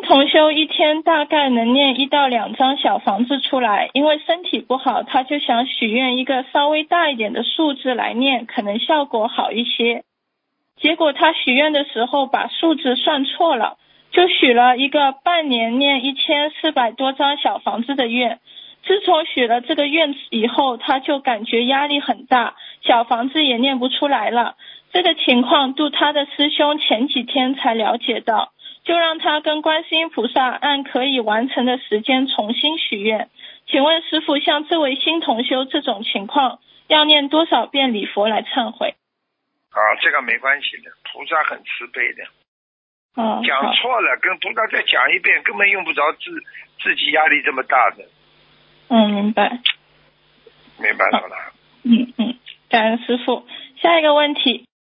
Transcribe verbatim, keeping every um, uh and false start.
同修一天大概能念一到两张小房子出来，因为身体不好，他就想许愿一个稍微大一点的数字来念，可能效果好一些。结果他许愿的时候把数字算错了，就许了一个半年念一千四百多张小房子的愿。自从许了这个愿以后，他就感觉压力很大，小房子也念不出来了。这个情况度他的师兄前几天才了解到，就让他跟观世音菩萨按可以完成的时间重新许愿。请问师父，像这位新同修这种情况，要念多少遍礼佛来忏悔？ 啊，这个没关系的，菩萨很慈悲的。 哦， 讲错了，跟菩萨再讲一遍，根本用不着自自己压力这么大的。 嗯，明白。 明白了。 嗯嗯，感恩师父。下一个问题，